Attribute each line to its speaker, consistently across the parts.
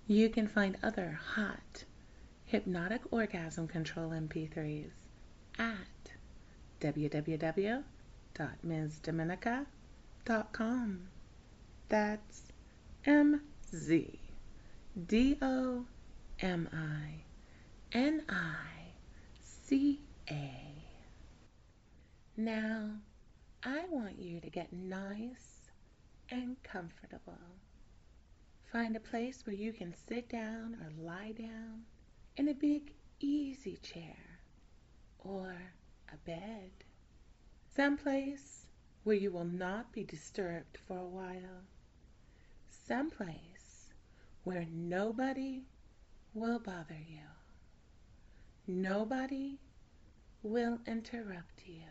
Speaker 1: You can find other hot, hypnotic orgasm control MP3s at www.msdominica.com. That's MZDOMINICA. Now, I want you to get nice and comfortable. Find a place where you can sit down or lie down in a big easy chair or a bed. Someplace where you will not be disturbed for a while. Someplace where nobody will bother you. Nobody will interrupt you.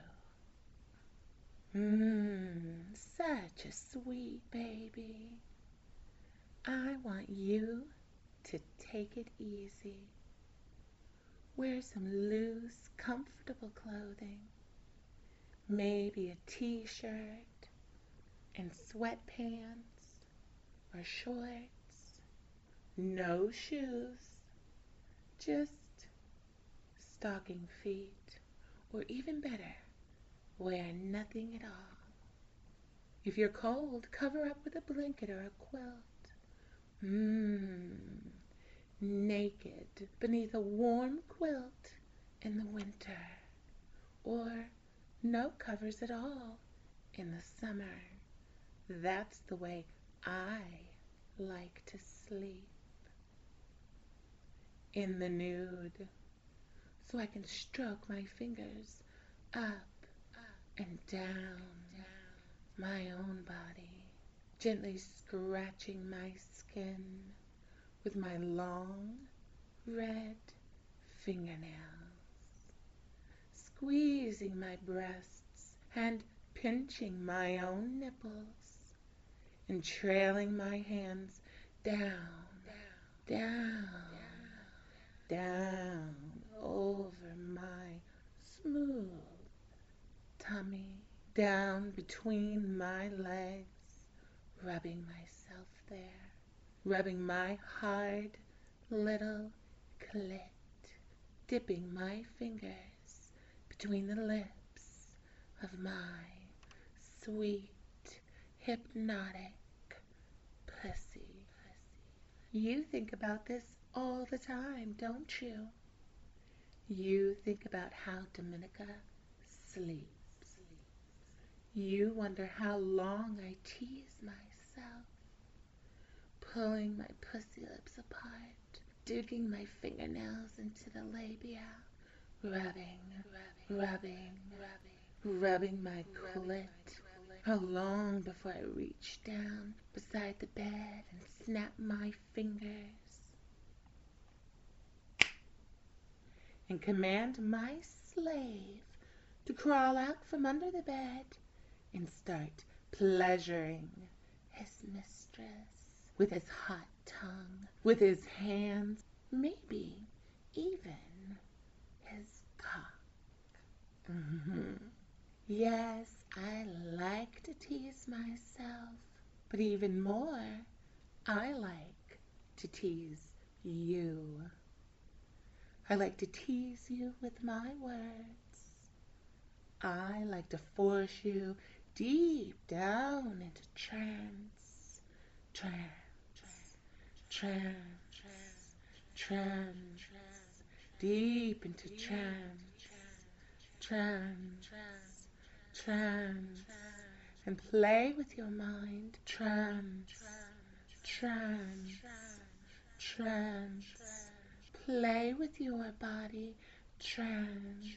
Speaker 1: Such a sweet baby. I want you to take it easy. Wear some loose, comfortable clothing. Maybe a t-shirt and sweatpants or shorts. No shoes. Just stocking feet. Or even better, wear nothing at all. If you're cold, cover up with a blanket or a quilt. Naked beneath a warm quilt in the winter. Or no covers at all in the summer. That's the way I like to sleep. In the nude, so I can stroke my fingers up and down my own body, gently scratching my skin with my long red fingernails, squeezing my breasts and pinching my own nipples, and trailing my hands down, down, down over my smooth tummy, down between my legs, rubbing myself there, rubbing my hard little clit, dipping my fingers between the lips of my sweet, hypnotic pussy. You think about this all the time, don't you? You think about how Dominica sleeps. You wonder how long I tease myself, pulling my pussy lips apart, digging my fingernails into the labia, rubbing my clit. How long before I reach down beside the bed and snap my fingers and command my slave to crawl out from under the bed and start pleasuring his mistress with his hot tongue, with his hands, maybe even his cock. Yes, I like to tease myself, but even more, I like to tease you. I like to tease you with my words. I like to force you deep down into trance, deep into trance, and play with your mind, trance, play with your body, trance,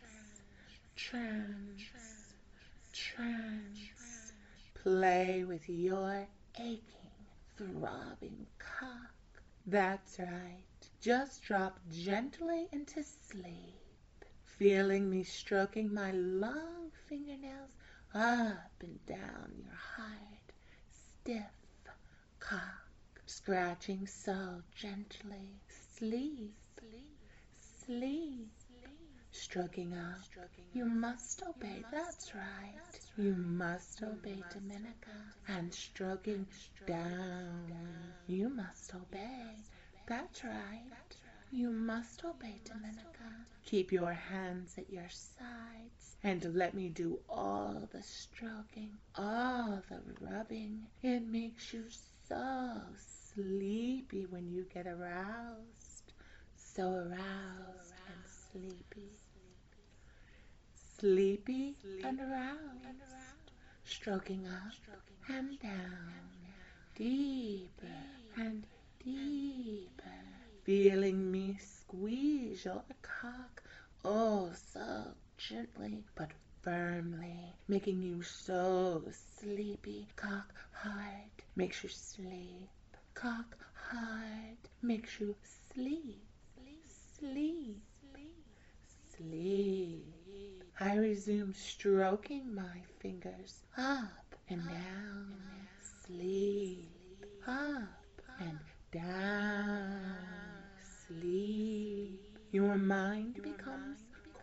Speaker 1: play with your aching, throbbing cock. That's right. Just drop gently into sleep, feeling me stroking my long fingernails up and down your hard, stiff cock, scratching so gently. Sleep, sleep, stroking up. You must obey, that's right. You must obey Dominica. And stroking down. You must obey. That's right. You must obey, Dominica. Keep your hands at your sides and let me do all the stroking, all the rubbing. It makes you so sleepy when you get aroused. So aroused and sleepy. Sleepy and aroused. Stroking up and down. Deeper and deeper. Feeling me squeeze your cock, oh so gently but firmly, making you so sleepy. Cock hard makes you sleep. Cock hard makes you sleep. Sleep. Sleep. I resume stroking my fingers up and down. Sleep. Up and down. Sleep. Your mind becomes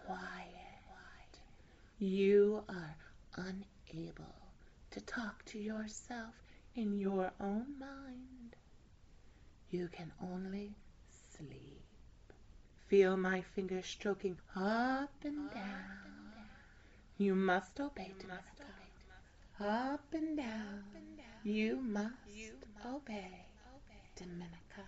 Speaker 1: quiet. You are unable to talk to yourself in your own mind. You can only sleep. Feel my fingers stroking up and down. You must obey, Dominica. Up and down. You must obey, Dominica.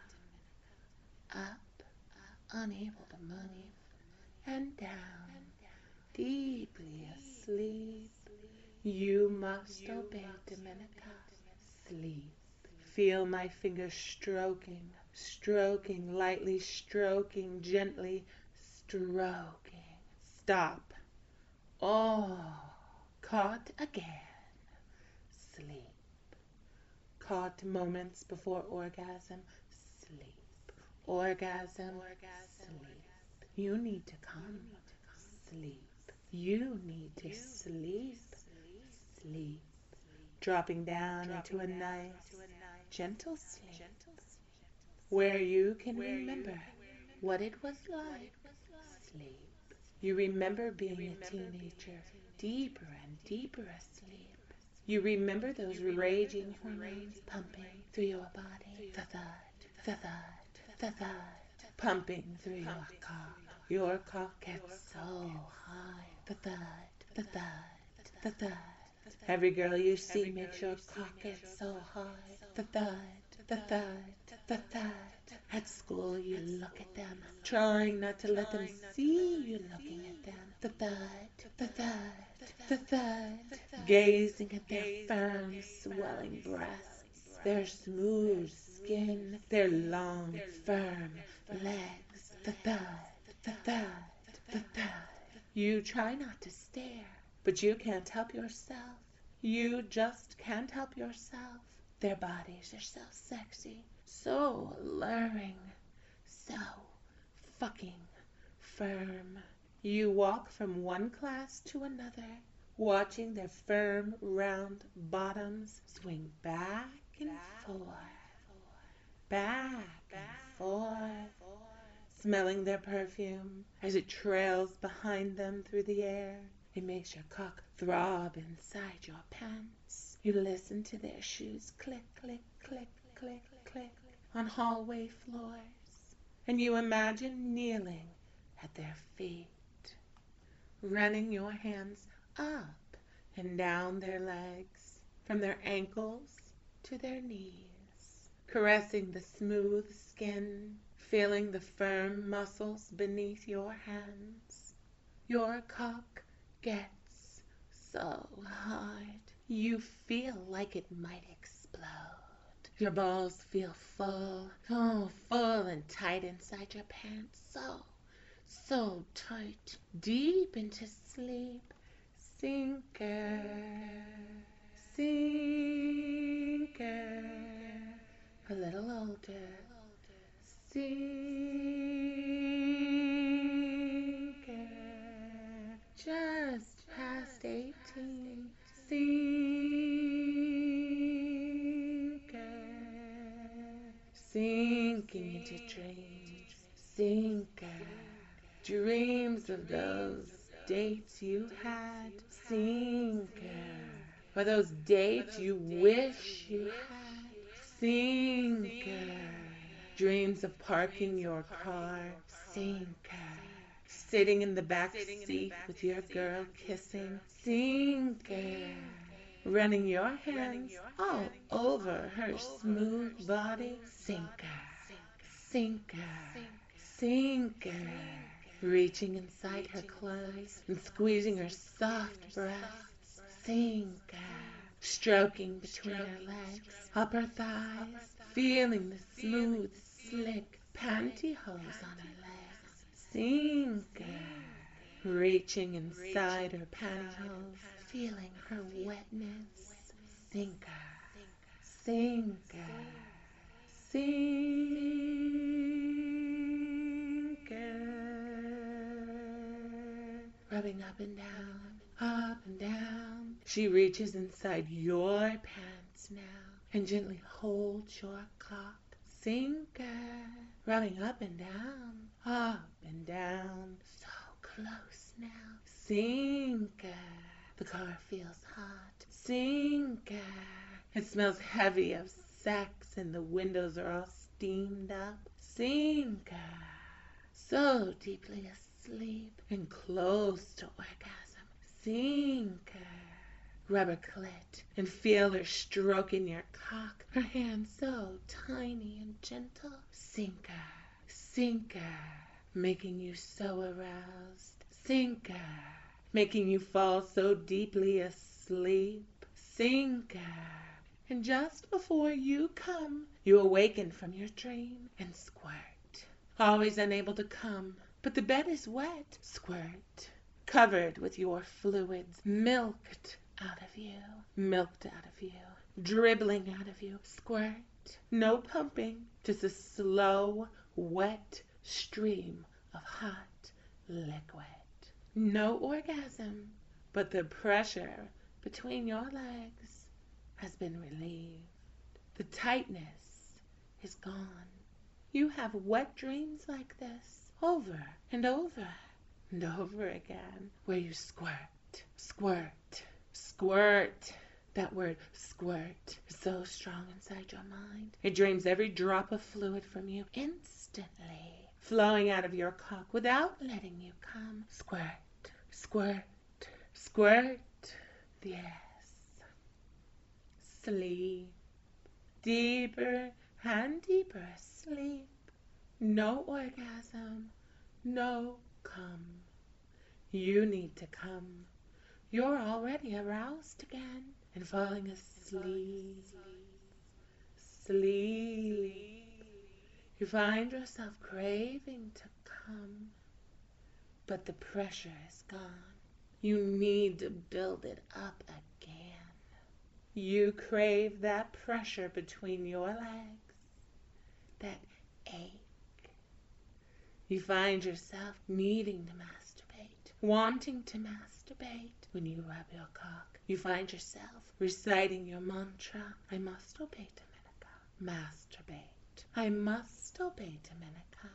Speaker 1: Up, unable to move, and down, deeply asleep. You must obey, Dominica. Sleep. Feel my fingers stroking, stroking, lightly stroking, gently stroking. Stop. Oh, caught again. Sleep. Caught moments before orgasm. Sleep. Orgasm. Sleep. You need to come. Sleep. You need to sleep. Sleep. Dropping down into a nice, gentle sleep where you can remember what it was like. Sleep. You remember being a teenager, deeper and deeper asleep. You remember those raging hormones pumping through your body. The thud, the thud, the thud, pumping through your cock. Your cock gets so high. The thud, the thud, the thud. Every girl you see makes your cock get so high. The thud, the thud, the thud. At school you look at them, trying not to let them see you looking at them. The thud, the thud, the thud. Gazing at their firm, swelling breasts, their smooth skin, their long, firm legs. The thud, the thud, the thud. You try not to stare, but you can't help yourself. You just can't help yourself. Their bodies are so sexy, so alluring, so fucking firm. You walk from one class to another, watching their firm, round bottoms swing back and forth, smelling their perfume as it trails behind them through the air. It makes your cock throb inside your pants. You listen to their shoes click, click, click, click, click on hallway floors, and you imagine kneeling at their feet, running your hands up and down their legs, from their ankles to their knees, caressing the smooth skin, feeling the firm muscles beneath your hands. Your cock gets so hard, you feel like it might explode. Your balls feel full, oh, full and tight inside your pants, so tight, deep into sleep. Sinker, sinker, a little older. Sinker, just past 18. Sinker, sinking into dreams. Sinker, dreams of those dates you had. Sinker, or those dates you wish you had. Sinker, Dreams of parking your car, sinker. Sitting in the back seat with your girl kissing, sinker. Running your hands all over her smooth body, sinker, sinker, sinker. Reaching inside her clothes and squeezing her soft breasts, sinker. Stroking between her legs, up her thighs, feeling the smooth, slick pantyhose on her legs, sinker. Reaching inside her pantyhose, feeling her wetness, sinker, sinker, sinker. Rubbing up and down, up and down. She reaches inside your pants now and gently holds your cock, sinker. Rubbing up and down, so close now, sinker. The car feels hot, sinker. It smells heavy of sex and the windows are all steamed up, sinker. So deeply asleep and close to orgasm, sinker. Rub her clit and feel her stroking your cock, her hands so tiny and gentle, sinker, sinker. Making you so aroused, sinker. Making you fall so deeply asleep, sinker. And just before you come, you awaken from your dream and squirt. Always unable to come, but the bed is wet, squirt. Covered with your fluids, milked out of you, dribbling out of you, squirt. No pumping, just a slow, wet stream of hot liquid. No orgasm, but the pressure between your legs has been relieved. The tightness is gone. You have wet dreams like this over and over and over again, where you squirt, squirt, squirt. That word squirt is so strong inside your mind. It drains every drop of fluid from you instantly, flowing out of your cock without letting you come. Squirt, squirt, squirt. Yes. Sleep. Deeper and deeper asleep. No orgasm, no come. You need to come. You're already aroused again and falling asleep. Sleep. You find yourself craving to come, but the pressure is gone. You need to build it up again. You crave that pressure between your legs, that ache. You find yourself needing to masturbate, wanting to masturbate. When you rub your cock, you find yourself reciting your mantra, I must obey Dominica. Masturbate. I must obey Dominica.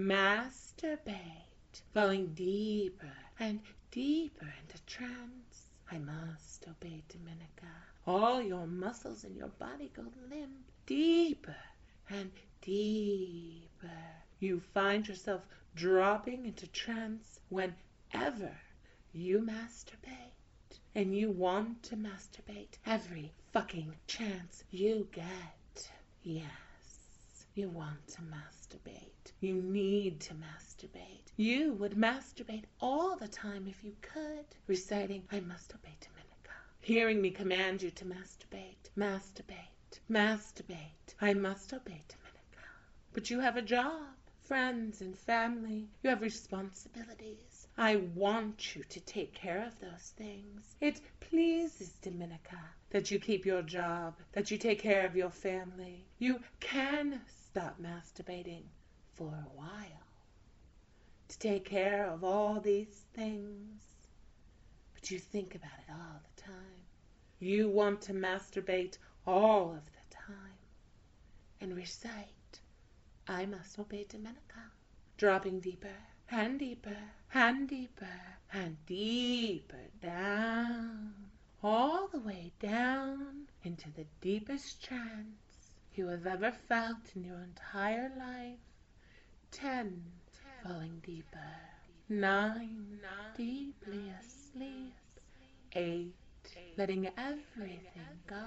Speaker 1: Masturbate. Falling deeper and deeper into trance. I must obey Dominica. All your muscles in your body go limp. Deeper and deeper. You find yourself dropping into trance whenever you masturbate. And you want to masturbate every fucking chance you get. Yes, you want to masturbate. You need to masturbate. You would masturbate all the time if you could, reciting, I must obey Dominica. Hearing me command you to masturbate, masturbate, masturbate. I must obey Dominica. But you have a job, friends and family. You have responsibilities. I want you to take care of those things. It pleases Dominica that you keep your job, that you take care of your family. You can stop masturbating for a while to take care of all these things. But you think about it all the time. You want to masturbate all of the time and recite, I must obey Dominica, dropping deeper and deeper and deeper and deeper down, all the way down into the deepest trance, you have ever felt in your entire life. 10, falling deeper. 9, deeply asleep. 8, letting everything go.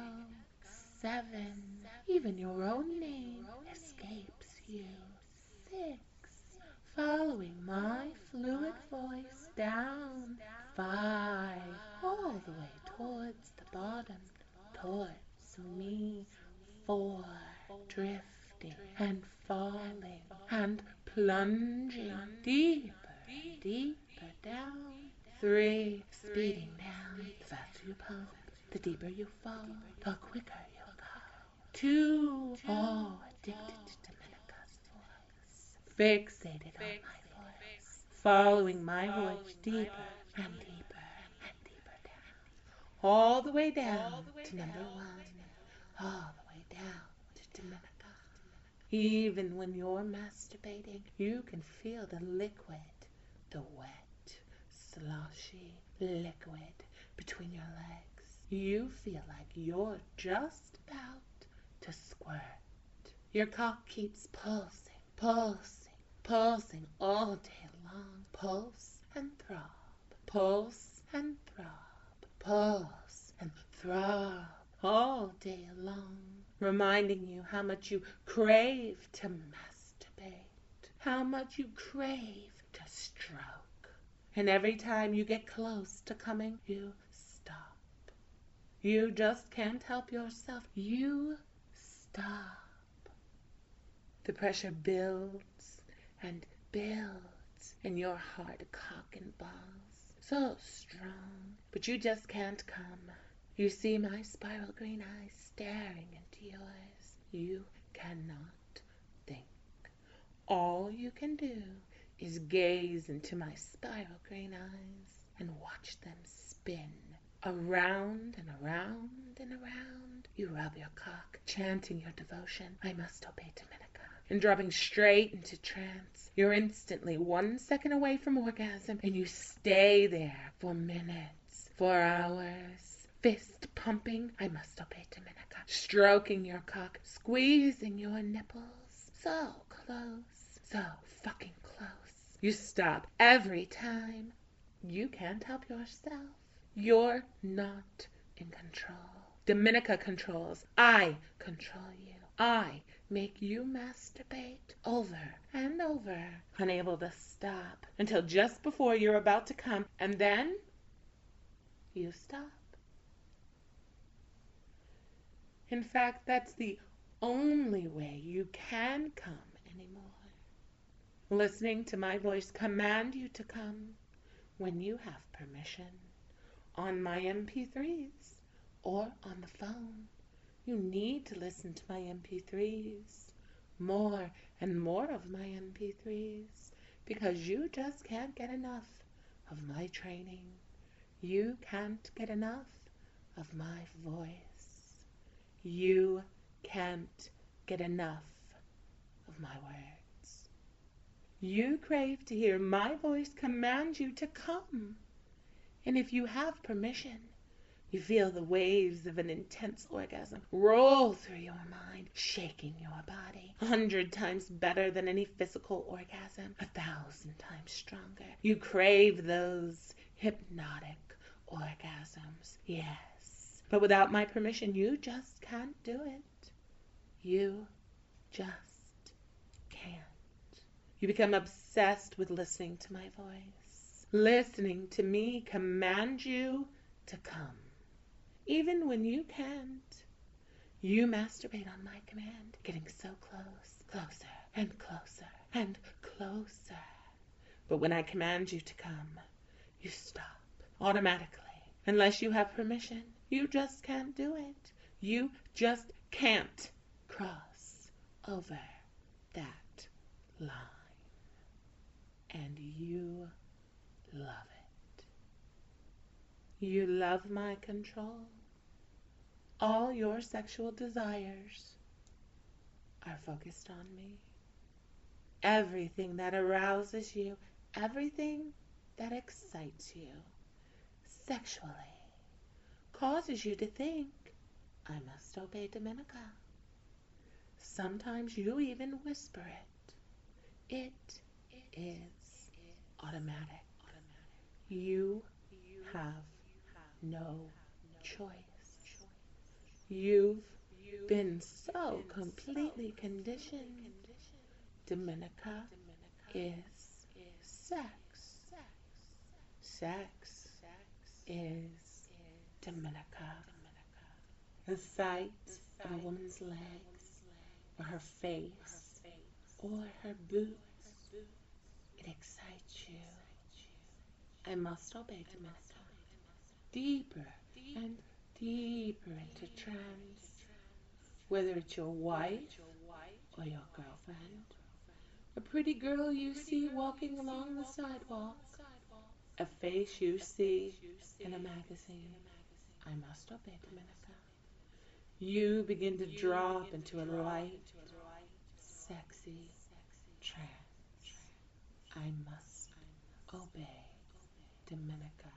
Speaker 1: 7, even your own name escapes you. 6, following my fluid voice down. 5, all the way towards the bottom, towards me. 4, drifting and falling and plunging deeper and deeper down. 3, speeding down. The faster you pump, the deeper you fall, the quicker you go. 2, oh, addicted to Domenica's voice, fixated on my voice, following my voice deeper and deeper and deeper down, all the way down to number 1, all the way down to Domenica. Even when you're masturbating, you can feel the liquid, the wet, sloshy liquid between your legs. You feel like you're just about to squirt. Your cock keeps pulsing, pulsing, pulsing all day long. Pulse and throb, pulse and throb, pulse and throb all day long, reminding you how much you crave to masturbate, how much you crave to stroke. And every time you get close to coming, you stop. You just can't help yourself. You stop. The pressure builds and builds in your hard cock and balls. So strong, but you just can't come. You see my spiral green eyes staring into yours. You cannot think. All you can do is gaze into my spiral green eyes and watch them spin around and around and around. You rub your cock, chanting your devotion, I must obey Domenica, and dropping straight into trance. You're instantly 1 second away from orgasm, and you stay there for minutes, for hours, fist pumping, I must obey Domenica, stroking your cock, squeezing your nipples, so close, so fucking close. You stop every time. You can't help yourself. You're not in control. Domenica controls. I control you. I make you masturbate over and over, unable to stop until just before you're about to come, and then you stop. In fact, that's the only way you can come anymore. Listening to my voice command you to come when you have permission. On my MP3s or on the phone. You need to listen to my MP3s, more and more of my MP3s, because you just can't get enough of my training. You can't get enough of my voice. You can't get enough of my words. You crave to hear my voice command you to come. And if you have permission, you feel the waves of an intense orgasm roll through your mind, shaking your body 100 times better than any physical orgasm, 1,000 times stronger. You crave those hypnotic orgasms, yes. But without my permission, you just can't do it. You just can't. You become obsessed with listening to my voice. Listening to me command you to come. Even when you can't, you masturbate on my command, getting so close, closer and closer and closer. But when I command you to come, you stop automatically. Unless you have permission, you just can't do it. You just can't cross over that line. And you love it. You love my control. All your sexual desires are focused on me. Everything that arouses you, everything that excites you sexually, causes you to think, I must obey Domenica. Sometimes you even whisper it. It is automatic. You have no choice. You've been so completely conditioned. Dominica is sex. Sex is Dominica. The sight of a woman's legs, or her face, or her boots, it excites you. I must obey Dominica. Deeper and deeper into trance, whether it's your wife or your girlfriend, a pretty girl you see walking along the sidewalk, a face you see in a magazine. I must obey Dominica. You begin to drop into a light, sexy trance. I must obey Dominica.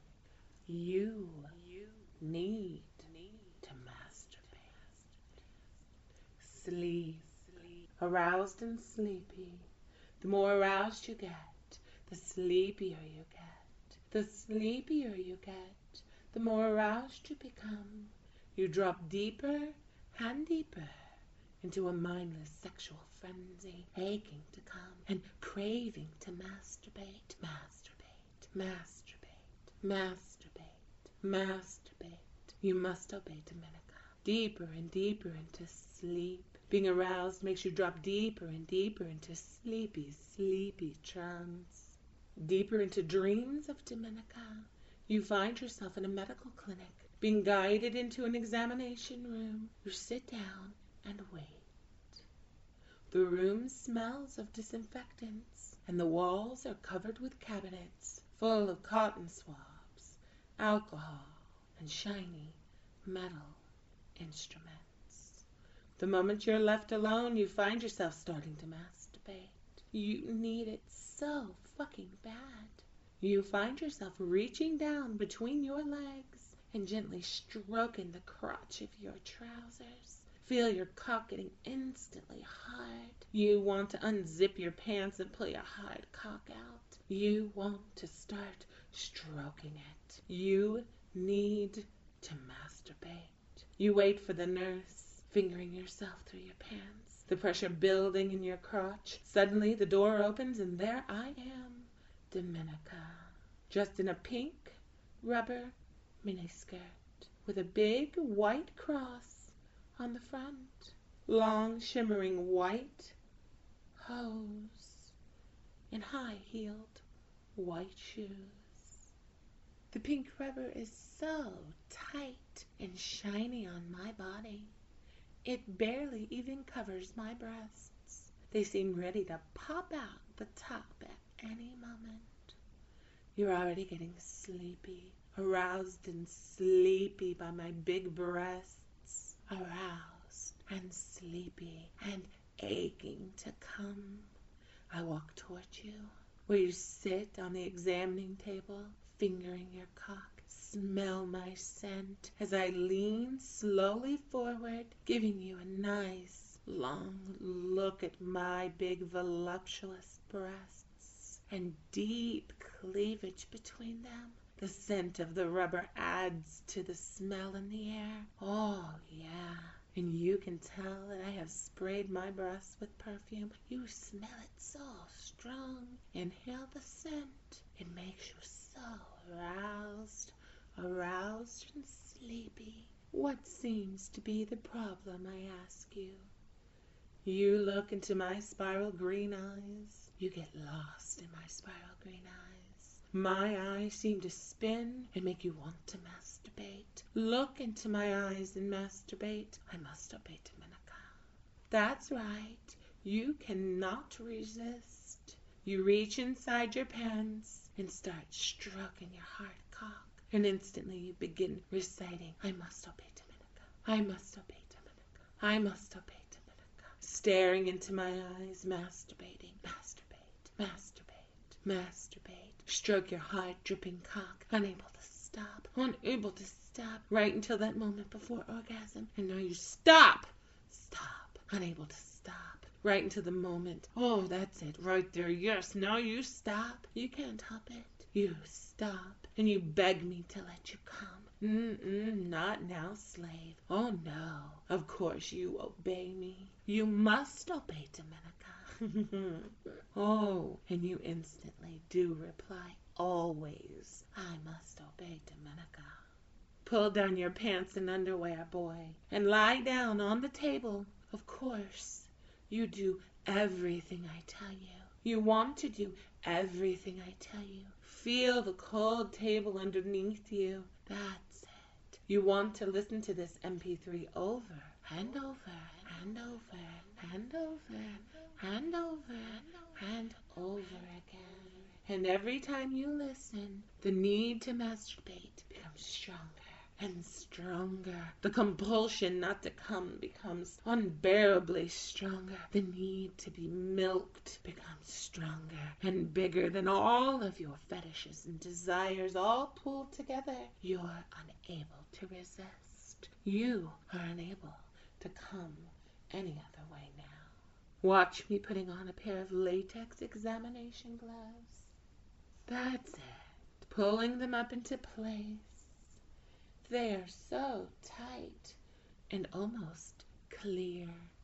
Speaker 1: You need to masturbate. Sleep. Aroused and sleepy. The more aroused you get, the sleepier you get. The sleepier you get, the more aroused you become. You drop deeper and deeper into a mindless sexual frenzy, aching to come and craving to masturbate, masturbate, masturbate, masturbate, masturbate. You must obey Dominica. Deeper and deeper into sleep. Being aroused makes you drop deeper and deeper into sleepy, sleepy trance. Deeper into dreams of Dominica. You find yourself in a medical clinic, being guided into an examination room. You sit down and wait. The room smells of disinfectants, and the walls are covered with cabinets full of cotton swabs, alcohol, and shiny metal instruments. The moment you're left alone, you find yourself starting to masturbate. You need it so fucking bad. You find yourself reaching down between your legs and gently stroking the crotch of your trousers. Feel your cock getting instantly hard. You want to unzip your pants and pull your hard cock out. You want to start stroking it. You need to masturbate. You wait for the nurse, fingering yourself through your pants, the pressure building in your crotch. Suddenly the door opens and there I am, Dominica, dressed in a pink rubber miniskirt with a big white cross on the front, long shimmering white hose, and high-heeled white shoes. The pink rubber is so tight and shiny on my body. It barely even covers my breasts. They seem ready to pop out the top at any moment. You're already getting sleepy, aroused and sleepy by my big breasts, aroused and sleepy and aching to come. I walk towards you, where you sit on the examining table, fingering your cock. Smell my scent as I lean slowly forward, giving you a nice, long look at my big, voluptuous breasts and deep cleavage between them. The scent of the rubber adds to the smell in the air. Oh, yeah. And you can tell that I have sprayed my breasts with perfume. You smell it so strong. Inhale the scent. It makes you so aroused and sleepy. What seems to be the problem, I ask you? You look into my spiral green eyes. You get lost in my spiral green eyes. My eyes seem to spin and make you want to masturbate. Look into my eyes and masturbate. I must obey Dominica. That's right. You cannot resist. You reach inside your pants and start stroking your hard cock. And instantly you begin reciting, I must obey Dominica. I must obey Dominica. I must obey Dominica. Staring into my eyes, masturbating, masturbate, masturbate, masturbate. Stroke your hard, dripping cock, unable to stop, right until that moment before orgasm. And now you stop, stop, unable to stop. Right into the moment. Oh, that's it, right there. Yes, now you stop. You can't help it. You stop, and you beg me to let you come. Not now, slave. Oh, no. Of course you obey me. You must obey, Dominica. Oh, and you instantly do reply, always. I must obey, Dominica. Pull down your pants and underwear, boy, and lie down on the table. Of course, you do everything I tell you. You want to do everything I tell you. Feel the cold table underneath you. That's it. You want to listen to this MP3 over and over and over and over and over and over again. And every time you listen, the need to masturbate becomes stronger and stronger. The compulsion not to come becomes unbearably stronger. The need to be milked becomes stronger and bigger than all of your fetishes and desires all pulled together. You're unable to resist. You are unable to come any other way now. Watch me putting on a pair of latex examination gloves. That's it. Pulling them up into place. They are so tight and almost clear.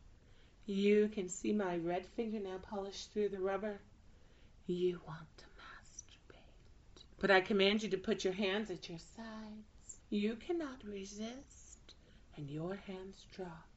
Speaker 1: You can see my red fingernail polish through the rubber. You want to masturbate. But I command you to put your hands at your sides. You cannot resist, and your hands drop.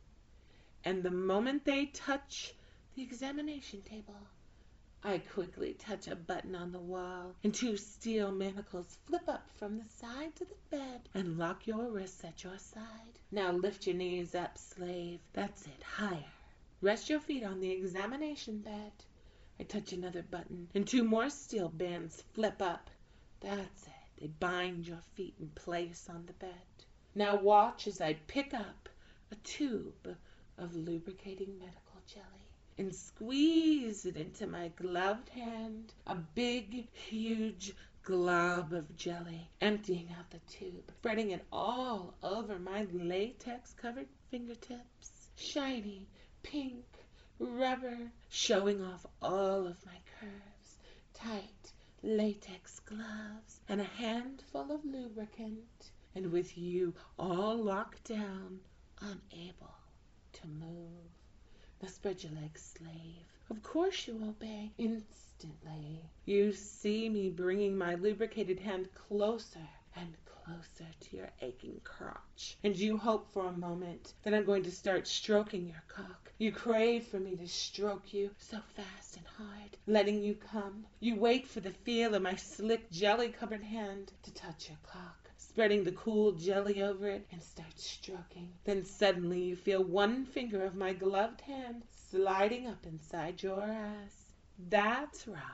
Speaker 1: And the moment they touch the examination table, I quickly touch a button on the wall, and two steel manacles flip up from the sides of the bed and lock your wrists at your side. Now lift your knees up, slave. That's it, higher. Rest your feet on the examination bed. I touch another button, and two more steel bands flip up. That's it. They bind your feet in place on the bed. Now watch as I pick up a tube of lubricating medical jelly and squeeze it into my gloved hand, a big, huge glob of jelly, emptying out the tube, spreading it all over my latex-covered fingertips, shiny, pink, rubber, showing off all of my curves, tight latex gloves, and a handful of lubricant, and with you all locked down, unable to move. Now spread your legs, slave. Of course you obey. Instantly, you see me bringing my lubricated hand closer and closer to your aching crotch. And you hope for a moment that I'm going to start stroking your cock. You crave for me to stroke you so fast and hard, letting you come. You wait for the feel of my slick, jelly-covered hand to touch your cock, spreading the cool jelly over it and start stroking. Then suddenly you feel one finger of my gloved hand sliding up inside your ass. That's right.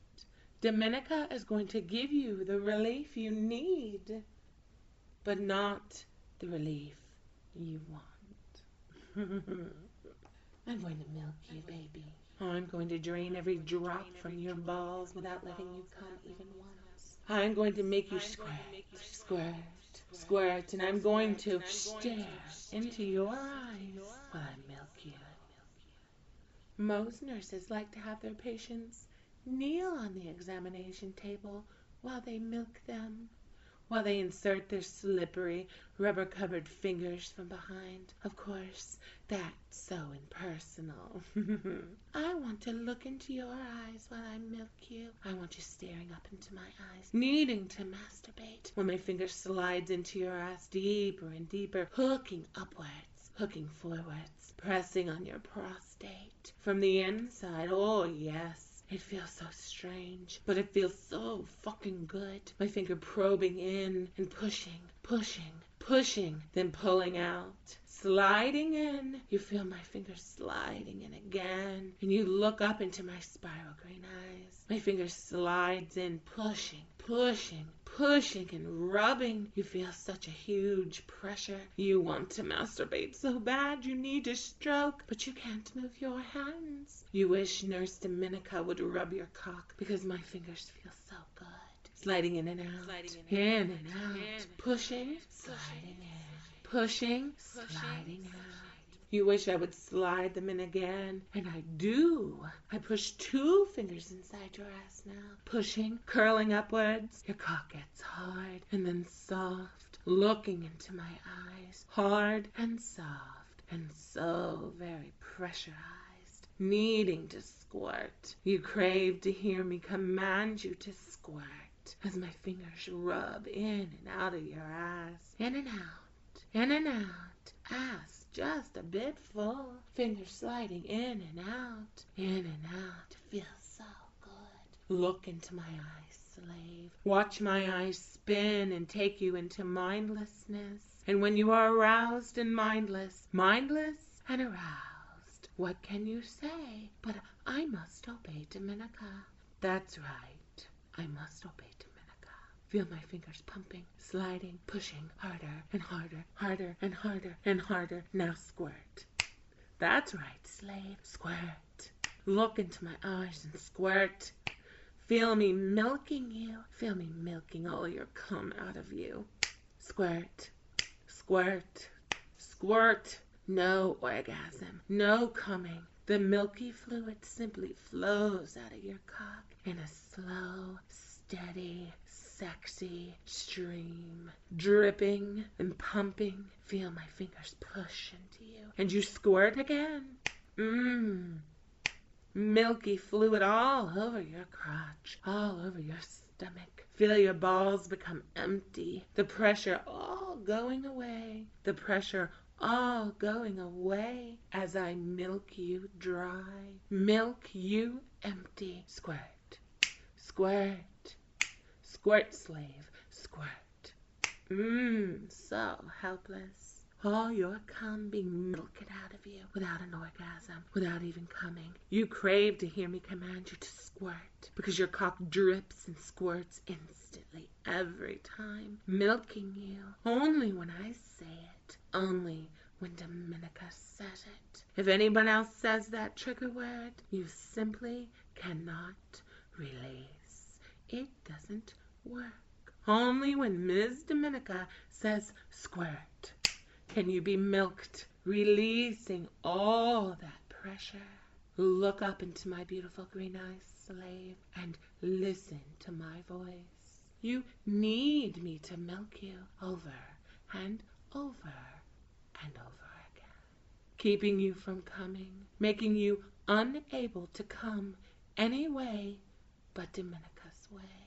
Speaker 1: Dominica is going to give you the relief you need, but not the relief you want. I'm going to milk you, baby. I'm going to drain every drop from your balls without letting you come even once. I'm going to make you squirt, squirt, squirt, and I'm going to stare into your eyes while I milk you. Most nurses like to have their patients kneel on the examination table while they milk them, while they insert their slippery, rubber-covered fingers from behind. Of course, that's so impersonal. I want to look into your eyes while I milk you. I want you staring up into my eyes, needing to masturbate, when my finger slides into your ass deeper and deeper, hooking upwards, hooking forwards, pressing on your prostate. From the inside, oh yes. It feels so strange, but it feels so fucking good. My finger probing in and pushing, pushing, pushing, then pulling out. Sliding in. You feel my finger sliding in again, and you look up into my spiral green eyes. My finger slides in, pushing, pushing, pushing and rubbing. You feel such a huge pressure. You want to masturbate so bad you need to stroke, but you can't move your hands. You wish Nurse Dominica would rub your cock because my fingers feel so good. Sliding in and out, in and out, pushing, sliding in, pushing, sliding out. You wish I would slide them in again, and I do. I push 2 fingers inside your ass now, pushing, curling upwards. Your cock gets hard and then soft, looking into my eyes, hard and soft, and so very pressurized, needing to squirt. You crave to hear me command you to squirt as my fingers rub in and out of your ass, in and out, in and out, ass just a bit full, fingers sliding in and out, in and out. It feels so good. Look into my eyes, slave. Watch my eyes spin and take you into mindlessness. And when you are aroused and mindless and aroused, what can you say? But I must obey Dominica. That's right. I must obey Dominica. Feel my fingers pumping, sliding, pushing, harder and harder, harder and harder and harder. Now squirt. That's right, slave. Squirt. Look into my eyes and squirt. Feel me milking you. Feel me milking all your cum out of you. Squirt. Squirt. Squirt. No orgasm. No coming. The milky fluid simply flows out of your cock in a slow, steady, sexy stream, dripping and pumping. Feel my fingers push into you, and you squirt again. Milky fluid all over your crotch, all over your stomach. Feel your balls become empty, the pressure all going away, the pressure all going away as I milk you dry, milk you empty. Squirt, squirt, squirt, slave, squirt. So helpless. All your cum being milked out of you without an orgasm, without even coming. You crave to hear me command you to squirt because your cock drips and squirts instantly every time, milking you only when I say it, only when Dominica says it. If anyone else says that trigger word, you simply cannot release. It doesn't work. Only when Ms. Dominica says squirt can you be milked, releasing all that pressure. Look up into my beautiful green eyes, slave, and listen to my voice. You need me to milk you over and over and over again, keeping you from coming, making you unable to come any way but Dominica's way.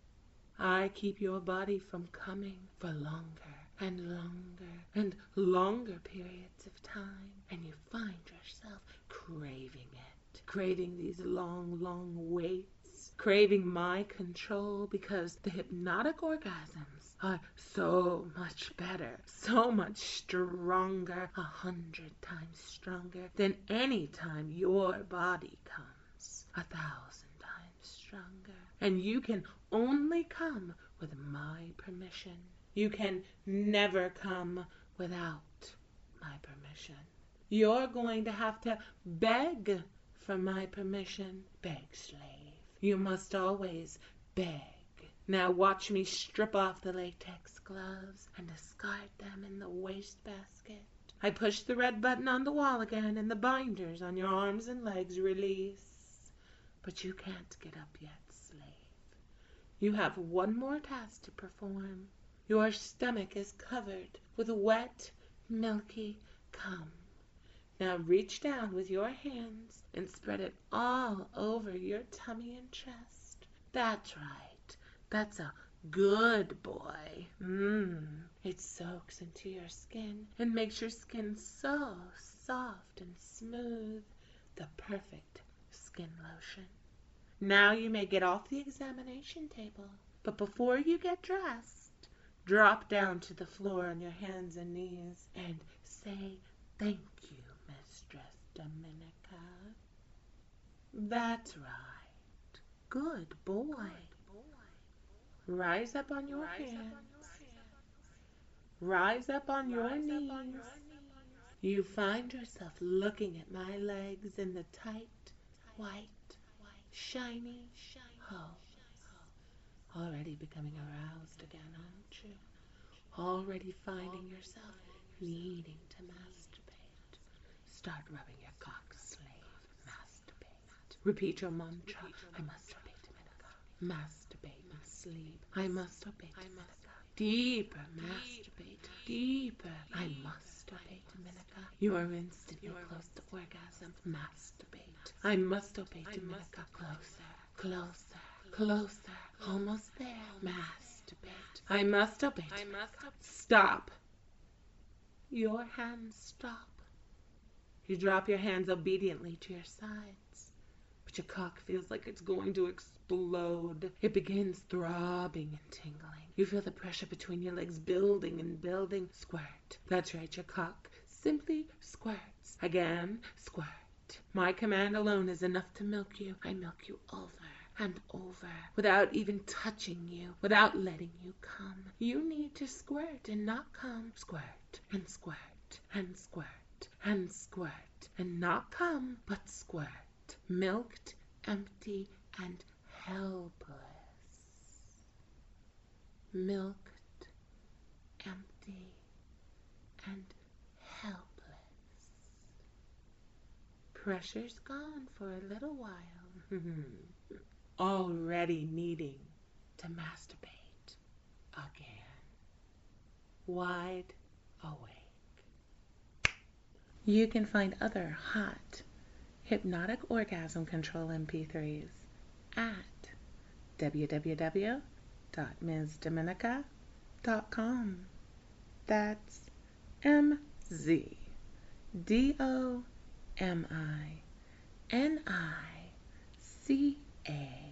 Speaker 1: I keep your body from coming for longer and longer and longer periods of time, and you find yourself craving it, craving these long, long waits, craving my control because the hypnotic orgasms are so much better, so much stronger, 100 times stronger than any time your body comes, 1,000 times stronger. And you can only come with my permission. You can never come without my permission. You're going to have to beg for my permission. Beg, slave. You must always beg. Now watch me strip off the latex gloves and discard them in the wastebasket. I push the red button on the wall again, and the binders on your arms and legs release. But you can't get up yet, slave. You have one more task to perform. Your stomach is covered with wet, milky cum. Now reach down with your hands and spread it all over your tummy and chest. That's right. That's a good boy. It soaks into your skin and makes your skin so soft and smooth. The perfect skin lotion. Now you may get off the examination table. But before you get dressed, drop down to the floor on your hands and knees and say thank you, Mistress Dominica. That's right. Good boy. Rise up on your hands. Rise up on your knees. You find yourself looking at my legs in the tight, white, shiny hose. Already becoming aroused again, aren't you? Already finding yourself needing to masturbate. Start rubbing your cock, slave. Masturbate. Repeat your mantra. I masturbate, Dominica. Masturbate and sleep. I masturbate, Dominica. Deeper, masturbate. Deeper. I masturbate, Dominica. You are instantly close to orgasm. Masturbate. I masturbate, Dominica. Closer, closer, closer. Almost there. Masturbate. I masturbate. Stop. Your hands stop. You drop your hands obediently to your sides, but your cock feels like it's going to explode. It begins throbbing and tingling. You feel the pressure between your legs building and building. Squirt. That's right, your cock simply squirts. Again, squirt. My command alone is enough to milk you. I milk you over and over, without even touching you, without letting you come. You need to squirt and not come. Squirt and squirt and squirt and squirt, and not come, but squirt. Milked, empty, and helpless. Milked, empty, and helpless. Pressure's gone for a little while. Already needing to masturbate again. Wide awake. You can find other hot, hypnotic orgasm control MP3s at www.mzdominica.com. That's MZDOMINICA